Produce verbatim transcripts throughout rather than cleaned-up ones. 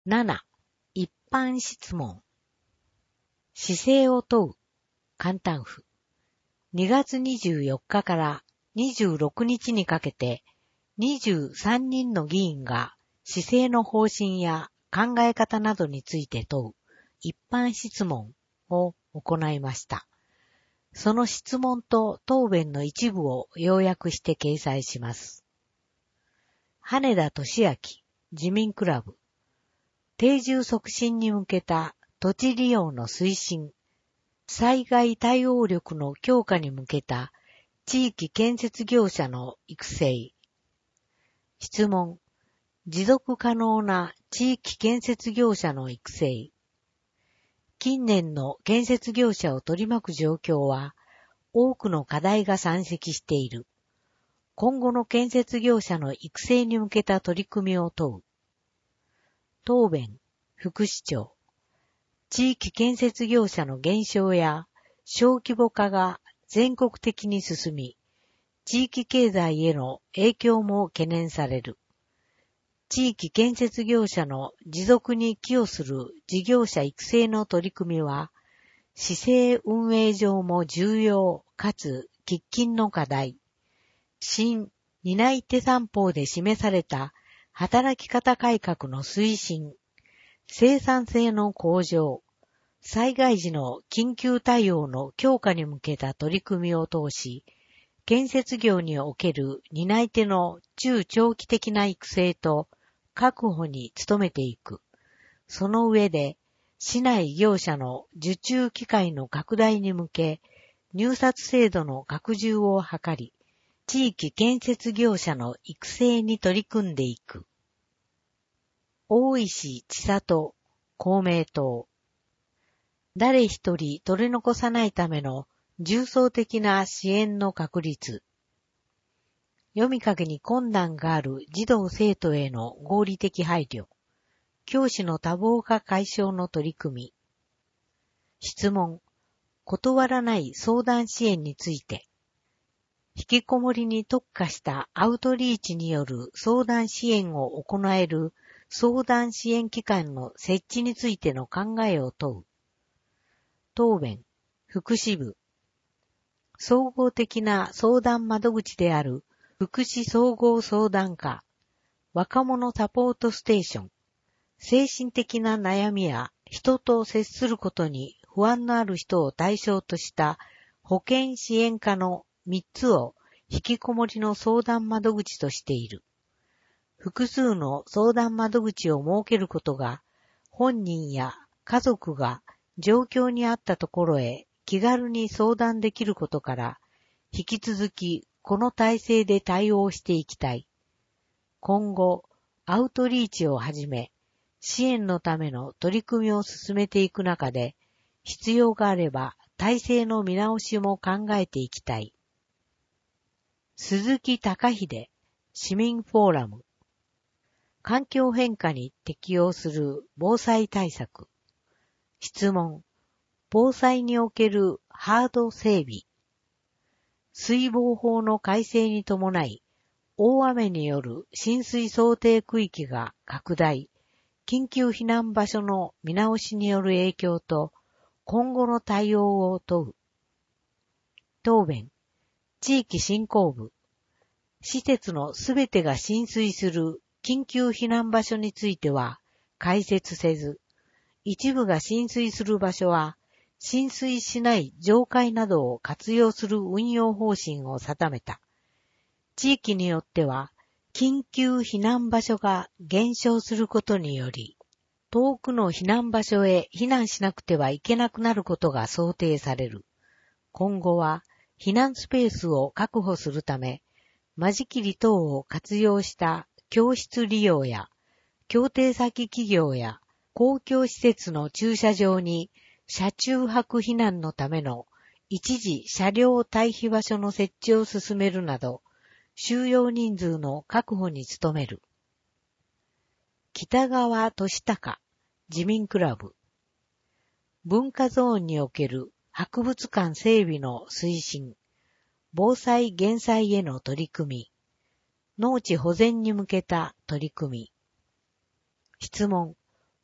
なな、一般質問。姿勢を問う、簡単符。にがつにじゅうよっかからにじゅうろくにちにかけて、にじゅうさんにんの議員が姿勢の方針や考え方などについて問う一般質問を行いました。その質問と答弁の一部を要約して掲載します。羽田俊明自民クラブ。定住促進に向けた土地利用の推進、災害対応力の強化に向けた地域建設業者の育成。質問、持続可能な地域建設業者の育成。近年の建設業者を取り巻く状況は、多くの課題が山積している。今後の建設業者の育成に向けた取り組みを問う。答弁、副市長。地域建設業者の減少や小規模化が全国的に進み、地域経済への影響も懸念される。地域建設業者の持続に寄与する事業者育成の取り組みは、市政運営上も重要かつ喫緊の課題。新担い手三法で示された働き方改革の推進、生産性の向上、災害時の緊急対応の強化に向けた取り組みを通し、建設業における担い手の中長期的な育成と確保に努めていく。その上で、市内業者の受注機会の拡大に向け、入札制度の拡充を図り、地域建設業者の育成に取り組んでいく。大石千里、公明党。誰一人取り残さないための重層的な支援の確立。読み書きに困難がある児童生徒への合理的配慮。教師の多忙化解消の取り組み。質問。断らない相談支援について。引きこもりに特化したアウトリーチによる相談支援を行える相談支援機関の設置についての考えを問う。答弁。福祉部。総合的な相談窓口である福祉総合相談課、若者サポートステーション、精神的な悩みや人と接することに不安のある人を対象とした保健支援課のみっつを引きこもりの相談窓口としている。複数の相談窓口を設けることが本人や家族が状況にあったところへ気軽に相談できることから、引き続きこの体制で対応していきたい。今後、アウトリーチをはじめ、支援のための取り組みを進めていく中で、必要があれば体制の見直しも考えていきたい。鈴木隆秀、市民フォーラム。環境変化に適応する防災対策。質問。防災におけるハード整備。水防法の改正に伴い、大雨による浸水想定区域が拡大、緊急避難場所の見直しによる影響と、今後の対応を問う。答弁。地域振興部。施設のすべてが浸水する緊急避難場所については、開設せず、一部が浸水する場所は、浸水しない上階などを活用する運用方針を定めた。地域によっては、緊急避難場所が減少することにより、遠くの避難場所へ避難しなくてはいけなくなることが想定される。今後は、避難スペースを確保するため、間仕切り等を活用した教室利用や、協定先企業や公共施設の駐車場に車中泊避難のための一時車両退避場所の設置を進めるなど、収容人数の確保に努める。北川俊孝、自民クラブ。文化ゾーンにおける博物館整備の推進、防災減災への取り組み、農地保全に向けた取り組み。質問。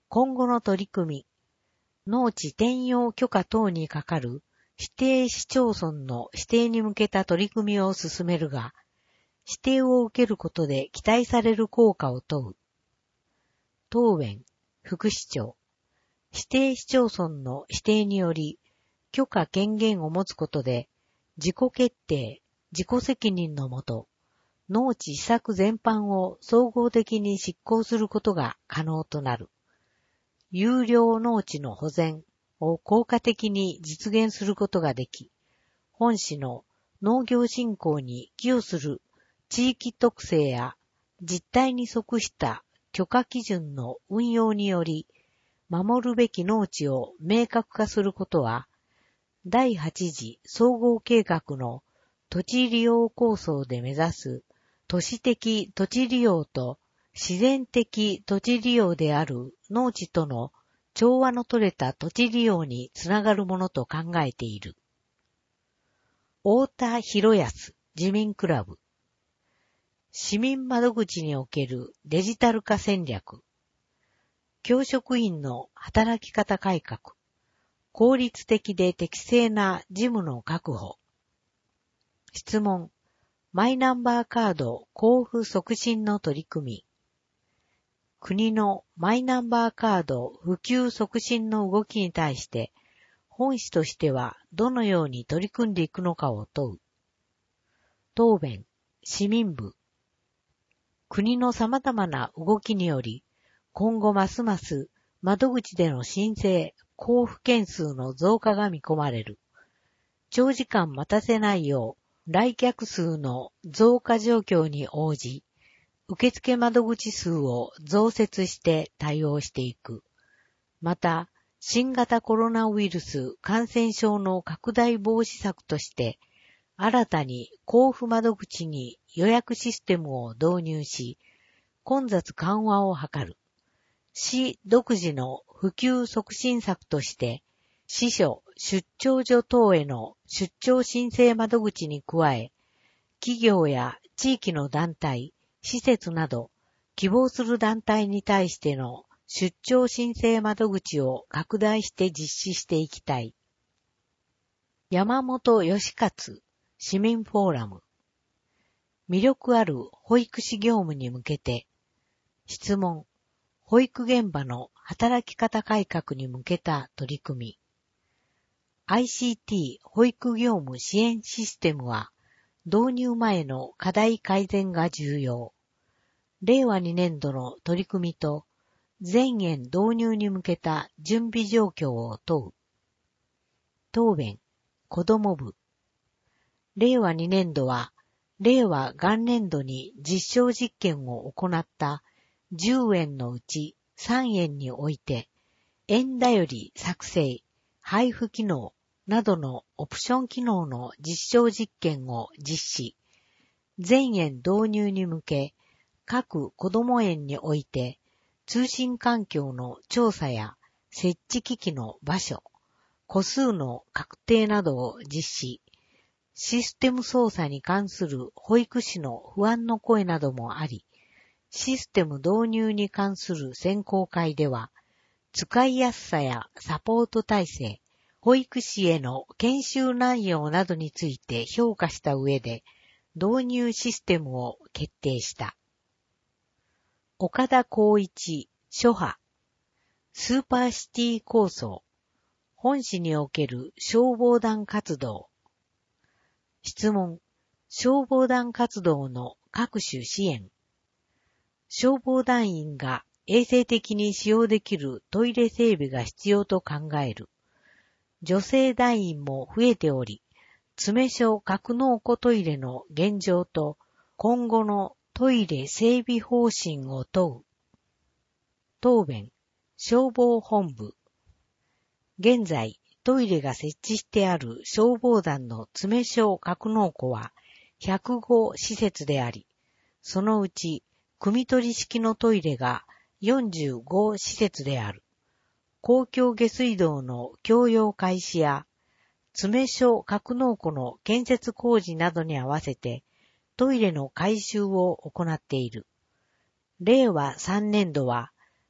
今後の取り組み、農地転用許可等にかかる指定市町村の指定に向けた取り組みを進めるが、指定を受けることで期待される効果を問う。答弁、副市長。指定市町村の指定により、許可権限を持つことで、自己決定、自己責任のもと、農地施策全般を総合的に執行することが可能となる。有料農地の保全を効果的に実現することができ、本市の農業振興に寄与する地域特性や実態に即した許可基準の運用により、守るべき農地を明確化することは、第八次総合計画の土地利用構想で目指す都市的土地利用と自然的土地利用である農地との調和の取れた土地利用につながるものと考えている。太田博康自民クラブ。市民窓口におけるデジタル化戦略。教職員の働き方改革。効率的で適正な事務の確保。質問。マイナンバーカード交付促進の取り組み。国のマイナンバーカード普及促進の動きに対して、本市としてはどのように取り組んでいくのかを問う。答弁、市民部。国の様々な動きにより、今後ますます窓口での申請、交付件数の増加が見込まれる。長時間待たせないよう、来客数の増加状況に応じ、受付窓口数を増設して対応していく。また、新型コロナウイルス感染症の拡大防止策として、新たに交付窓口に予約システムを導入し、混雑緩和を図る。市独自の普及促進策として、支所、出張所等への出張申請窓口に加え、企業や地域の団体、施設など、希望する団体に対しての出張申請窓口を拡大して実施していきたい。山本義勝市民フォーラム。魅力ある保育士業務に向けて、質問。保育現場の働き方改革に向けた取り組み。アイシーティー 保育業務支援システムは、導入前の課題改善が重要。れいわにねんどの取り組みと、前園導入に向けた準備状況を問う。答弁、子ども部。れいわにねんどは、令和元年度に実証実験を行ったじゅうえんのうちさんえんにおいて、円頼り作成、配布機能などのオプション機能の実証実験を実施。全園導入に向け、各子ども園において、通信環境の調査や設置機器の場所、個数の確定などを実施。システム操作に関する保育士の不安の声などもあり、システム導入に関する選考会では、使いやすさやサポート体制、保育士への研修内容などについて評価した上で、導入システムを決定した。岡田光一、諸派、スーパーシティ構想、本市における消防団活動。質問、消防団活動の各種支援。消防団員が衛生的に使用できるトイレ整備が必要と考える。女性団員も増えており、詰所格納庫トイレの現状と今後のトイレ整備方針を問う。答弁、消防本部。現在、トイレが設置してある消防団の詰所格納庫はひゃくご施設であり、そのうち、汲み取り式のトイレがよんじゅうご施設である。公共下水道の供用開始や、詰所格納庫の建設工事などに合わせて、トイレの改修を行っている。れいわさんねんどは、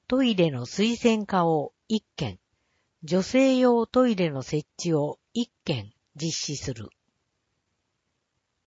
トイレの水洗化をいっけん、女性用トイレの設置をいっけん実施する。